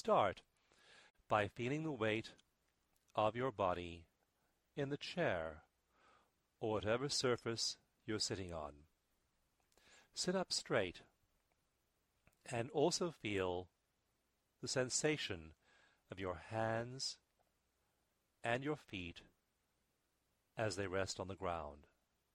start by feeling the weight of your body in the chair or whatever surface you're sitting on. Sit up straight and also feel the sensation of your hands and your feet as they rest on the ground.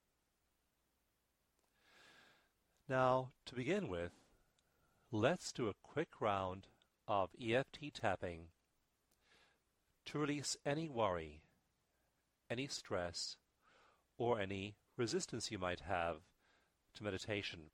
Now, to begin with, let's do a quick round of EFT tapping to release any worry, any stress, or any resistance you might have to meditation.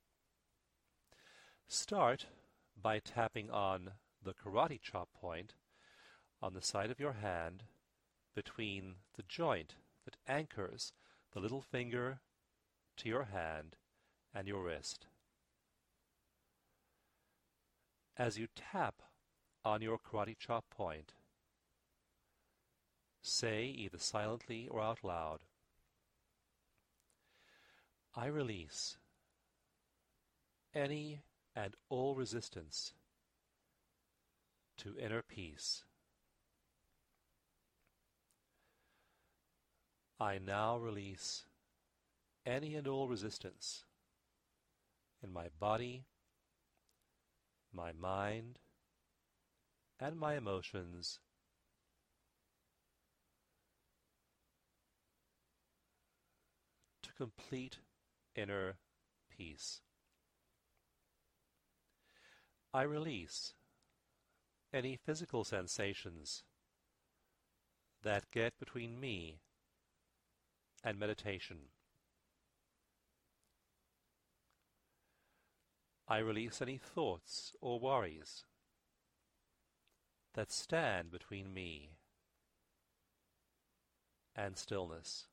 Start by tapping on the karate chop point on the side of your hand between the joint that anchors the little finger to your hand and your wrist. As you tap on your karate chop point, say either silently or out loud, "I release any and all resistance to inner peace. I now release any and all resistance in my body, my mind, and my emotions to complete inner peace. I release any physical sensations that get between me and meditation. I release any thoughts or worries that stand between me and stillness.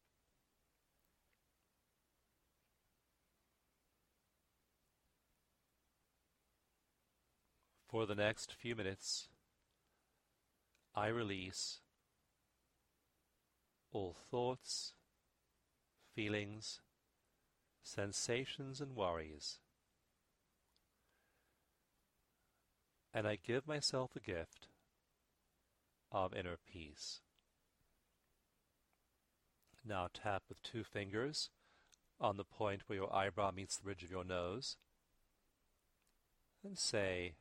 For the next few minutes, I release all thoughts, feelings, sensations, and worries, and I give myself the gift of inner peace. Now tap with 2 fingers on the point where your eyebrow meets the ridge of your nose, and say,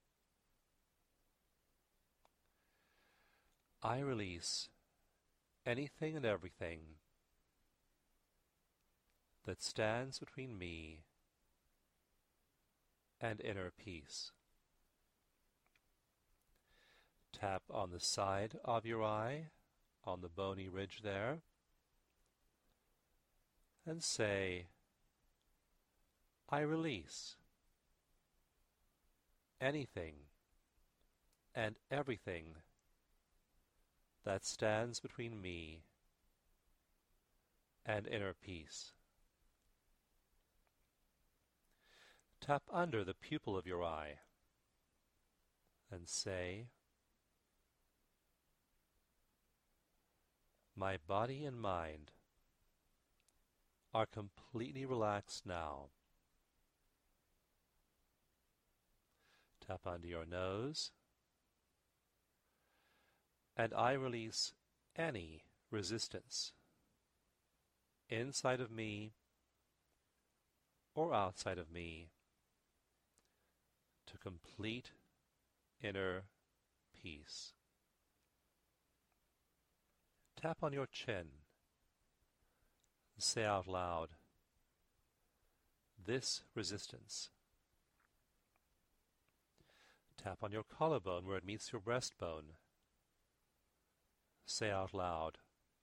"I release anything and everything that stands between me and inner peace." Tap on the side of your eye, on the bony ridge there, and say, "I release anything and everything that stands between me and inner peace." Tap under the pupil of your eye and say, "My body and mind are completely relaxed now." Tap under your nose, and I release any resistance inside of me or outside of me to complete inner peace. Tap on your chin and say out loud, "This resistance." Tap on your collarbone where it meets your breastbone. Say out loud,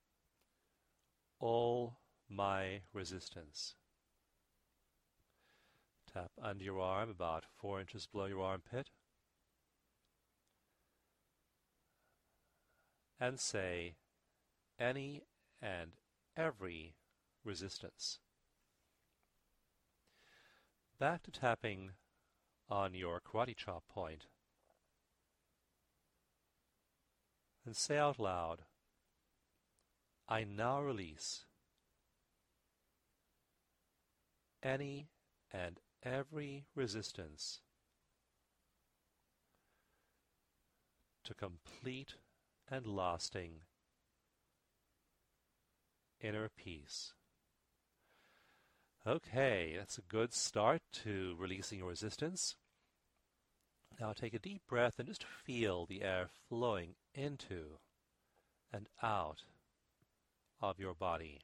"All my resistance." Tap under your arm about 4 inches below your armpit and say, "Any and every resistance." Back to tapping on your karate chop point, and say out loud, "I now release any and every resistance to complete and lasting inner peace. Okay, that's a good start to releasing your resistance. Now take a deep breath and just feel the air flowing into and out of your body.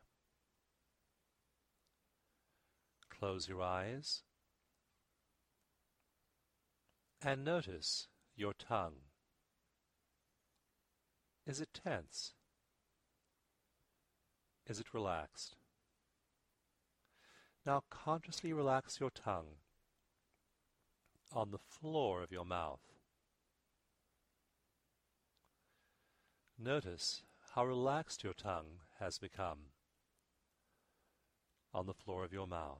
Close your eyes and notice your tongue. Is it tense? Is it relaxed? Now consciously relax your tongue on the floor of your mouth. Notice how relaxed your tongue has become on the floor of your mouth.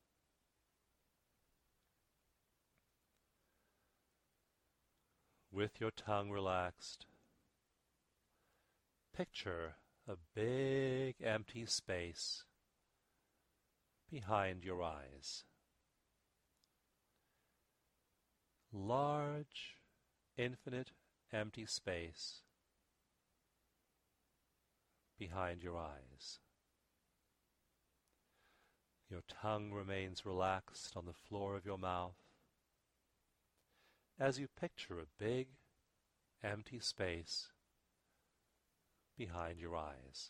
With your tongue relaxed, picture a big empty space behind your eyes. Large, infinite, empty space behind your eyes. Your tongue remains relaxed on the floor of your mouth as you picture a big, empty space behind your eyes.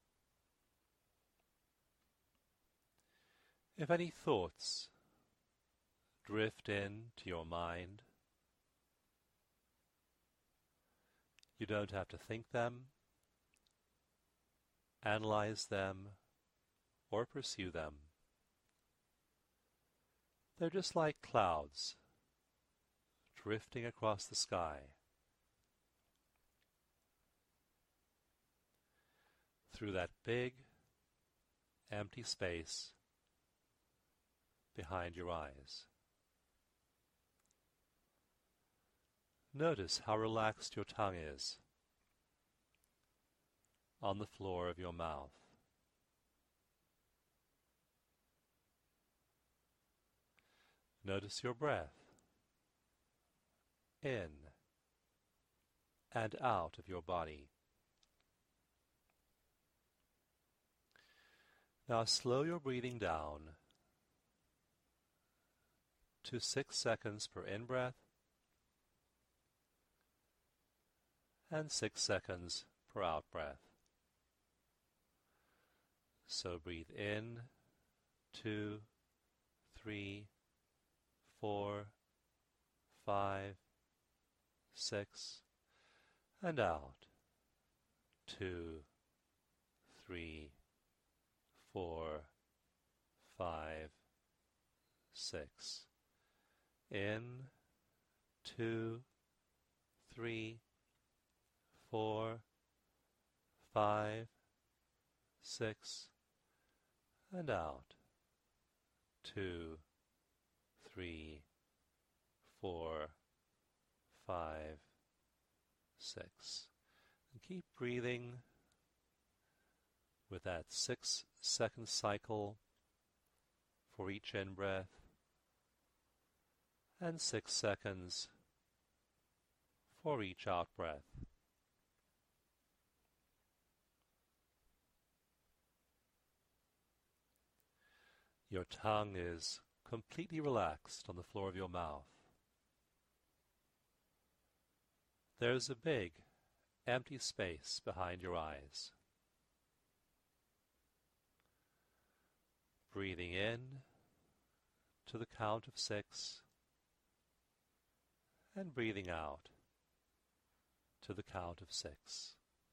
If any thoughts drift into your mind, you don't have to think them, analyze them, or pursue them. They're just like clouds drifting across the sky. Through that big, empty space behind your eyes. Notice how relaxed your tongue is on the floor of your mouth. Notice your breath in and out of your body. Now slow your breathing down to 6 seconds per in-breath and 6 seconds per out-breath. So breathe in, 2, 3, 4, 5, 6, and out, 2, 3, 4, 5, 6. In, 2, 3, 4, 5, 6, and out, 2, 3, 4, 5, 6. And keep breathing with that 6-second cycle for each in-breath and 6 seconds for each out-breath. Your tongue is completely relaxed on the floor of your mouth. There's a big, empty space behind your eyes. Breathing in to the count of 6 and breathing out to the count of 6.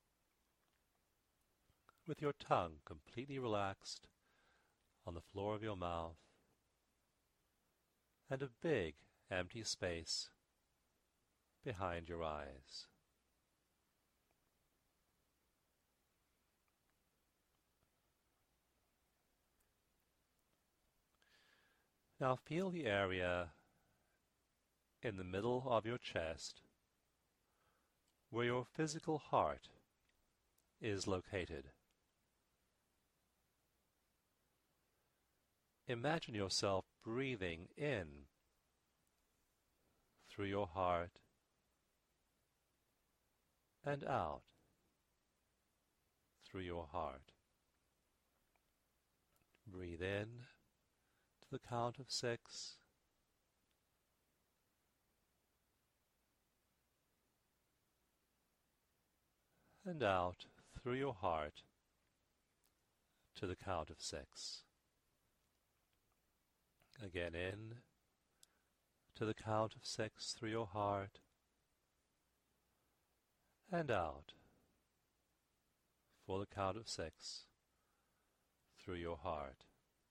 With your tongue completely relaxed on the floor of your mouth and a big empty space behind your eyes. Now feel the area in the middle of your chest where your physical heart is located. Imagine yourself breathing in through your heart and out through your heart. Breathe in to the count of 6. And out through your heart to the count of 6. Again in to the count of 6 through your heart, and out for the count of 6 through your heart.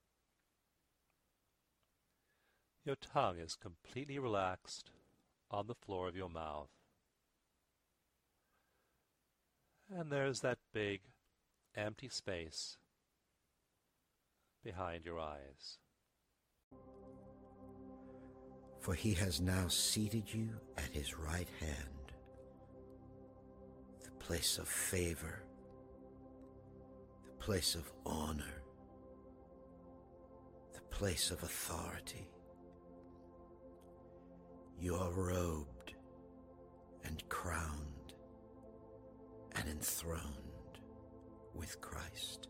Your tongue is completely relaxed on the floor of your mouth. And there's that big, empty space behind your eyes. For he has now seated you at his right hand, the place of favor, the place of honor, the place of authority. You are robed and crowned and enthroned with Christ.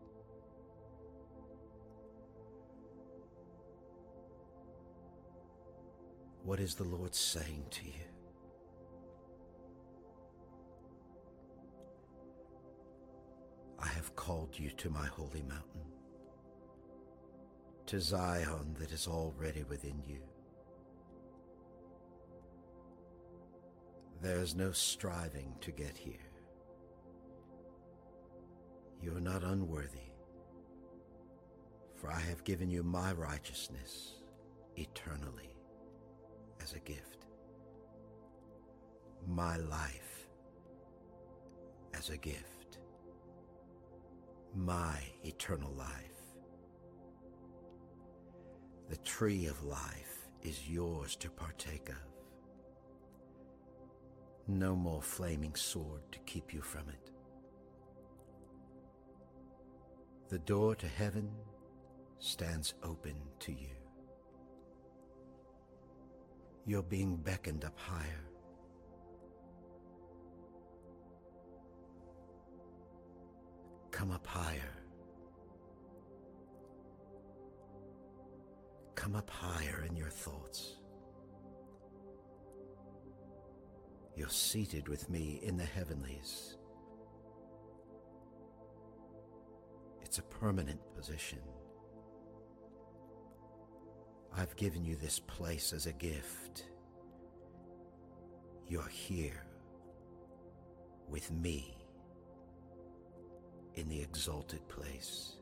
What is the Lord saying to you? I have called you to my holy mountain, to Zion that is already within you. There is no striving to get here. You are not unworthy, for I have given you my righteousness eternally as a gift, my life as a gift, my eternal life. The tree of life is yours to partake of. No more flaming sword to keep you from it. The door to heaven stands open to you. You're being beckoned up higher. Come up higher. Come up higher in your thoughts. You're seated with me in the heavenlies. It's a permanent position. I've given you this place as a gift. You're here with me in the exalted place.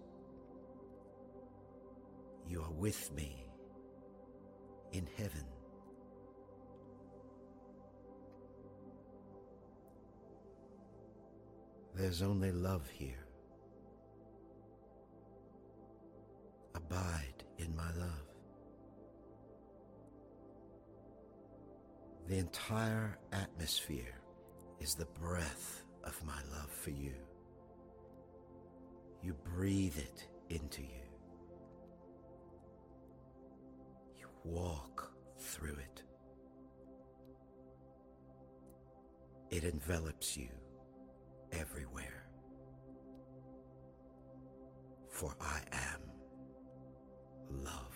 You are with me in heaven. There's only love here. Abide in my love. The entire atmosphere is the breath of my love for you. You breathe it into you. You walk through it. It envelops you everywhere. For I am love.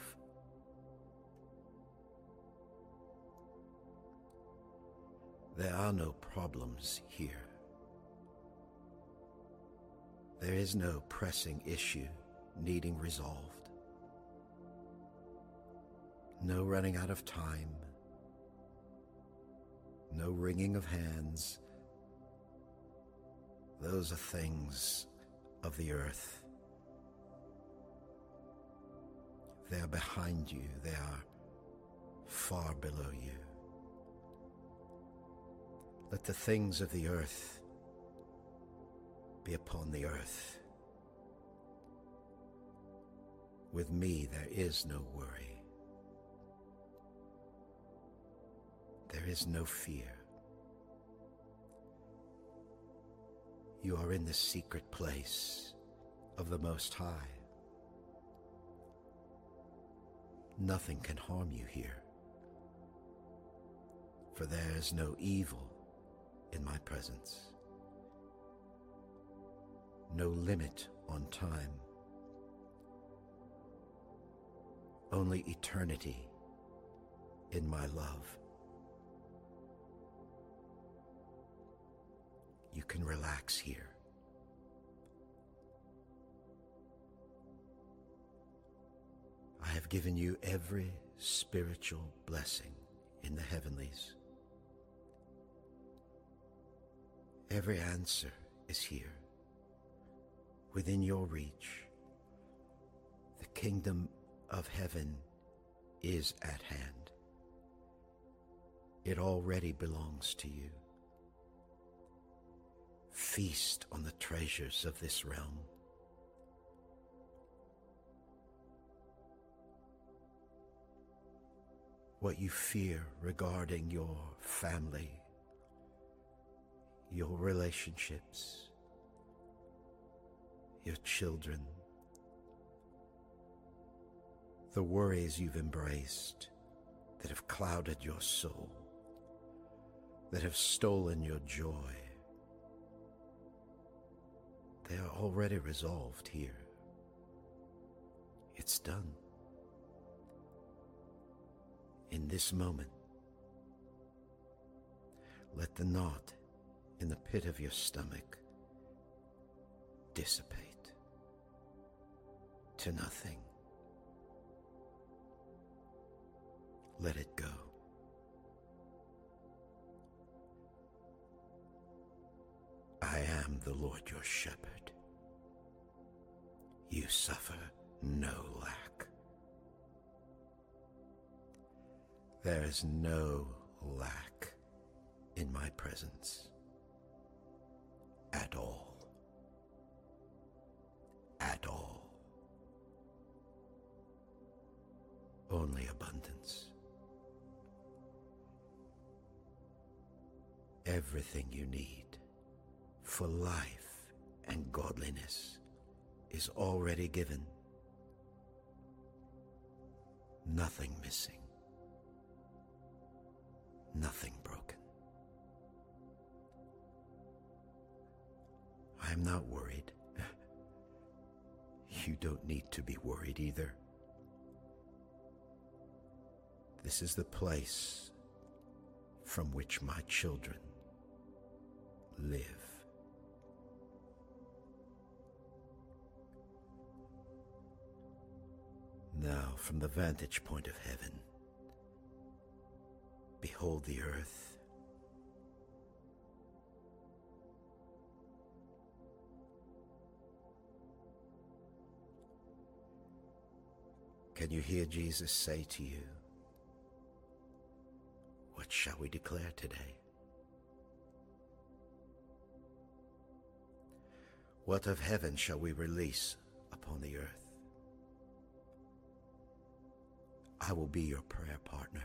There are no problems here. There is no pressing issue needing resolved. No running out of time. No wringing of hands. Those are things of the earth. They are behind you. They are far below you. Let the things of the earth be upon the earth. With me there is no worry. There is no fear. You are in the secret place of the Most High. Nothing can harm you here, for there is no evil in my presence. No limit on time. Only eternity in my love. You can relax here. I have given you every spiritual blessing in the heavenlies. Every answer is here, within your reach. The kingdom of heaven is at hand. It already belongs to you. Feast on the treasures of this realm. What you fear regarding your family, your relationships, your children, the worries you've embraced that have clouded your soul, that have stolen your joy, they are already resolved here. It's done. In this moment, let the knot in the pit of your stomach dissipate to nothing. Let it go. I am the Lord your shepherd. You suffer no lack. There is no lack in my presence at all. At all. Only abundance. Everything you need for life and godliness is already given. Nothing missing. Nothing broken. I am not worried. You don't need to be worried either. This is the place from which my children live. Now, from the vantage point of heaven, behold the earth. Can you hear Jesus say to you, "What shall we declare today? What of heaven shall we release upon the earth? I will be your prayer partner.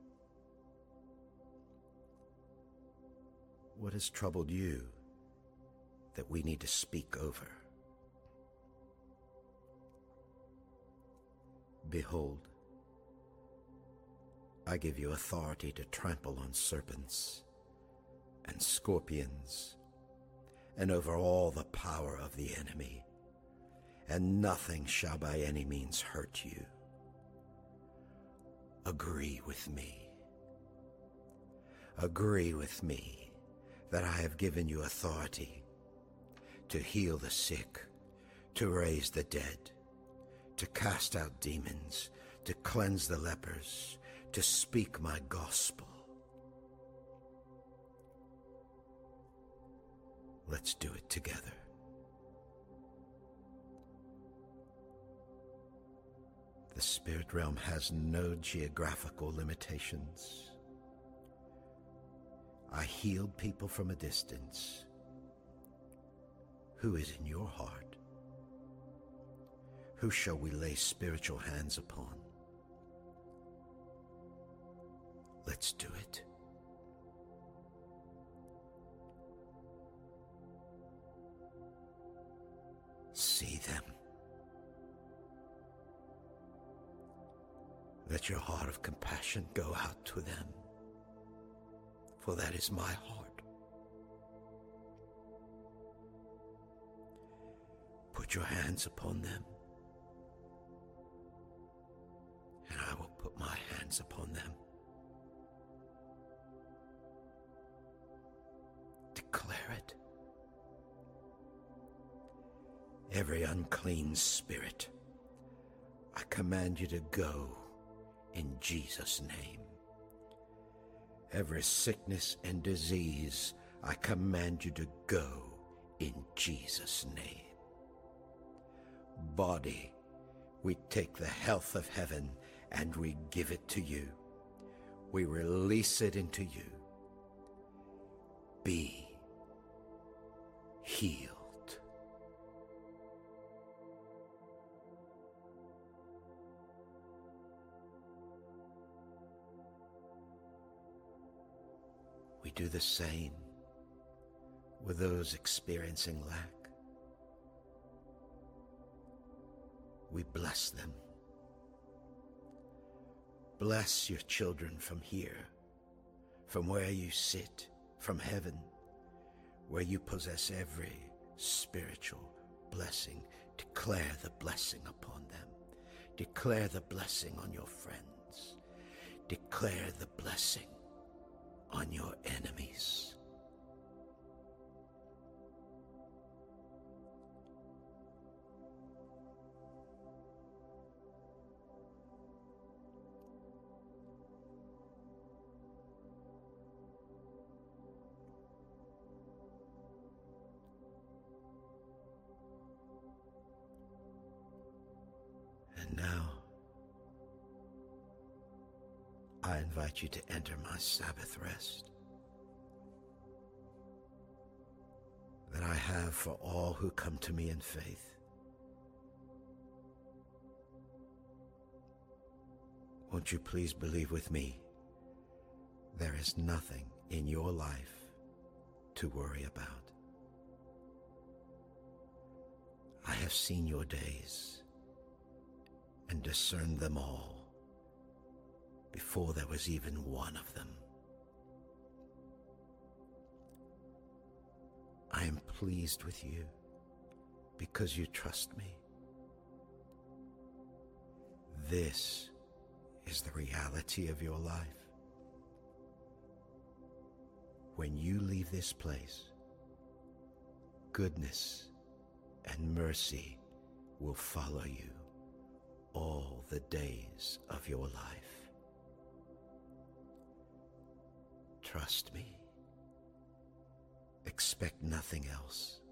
What has troubled you that we need to speak over? Behold, I give you authority to trample on serpents and scorpions and over all the power of the enemy, and nothing shall by any means hurt you. Agree with me. Agree with me that I have given you authority to heal the sick, to raise the dead, to cast out demons, to cleanse the lepers, to speak my gospel. Let's do it together. The spirit realm has no geographical limitations. I healed people from a distance. Who is in your heart? Who shall we lay spiritual hands upon? Let's do it. See them. Let your heart of compassion go out to them, for that is my heart. put your hands upon them, and I will put my hands upon them. Declare it. Every unclean spirit, I command you to go in Jesus' name. Every sickness and disease, I command you to go in Jesus' name. Body, we take the health of heaven and we give it to you. We release it into you. Be healed. We do the same with those experiencing lack. We bless them. Bless your children from here, from where you sit, from heaven, where you possess every spiritual blessing. Declare the blessing upon them. Declare the blessing on your friends. Declare the blessing on your enemies. And now, I invite you to enter my Sabbath rest that I have for all who come to me in faith. Won't you please believe with me, there is nothing in your life to worry about. I have seen your days and discerned them all before there was even one of them. I am pleased with you because you trust me. This is the reality of your life. When you leave this place, goodness and mercy will follow you all the days of your life. Trust me. Expect nothing else.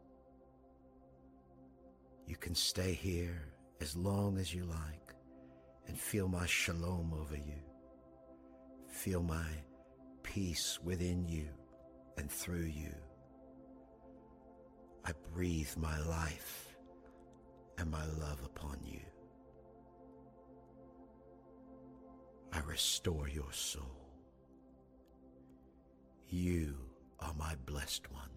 You can stay here as long as you like and feel my shalom over you. Feel my peace within you and through you. I breathe my life and my love upon you. I restore your soul. You are my blessed one.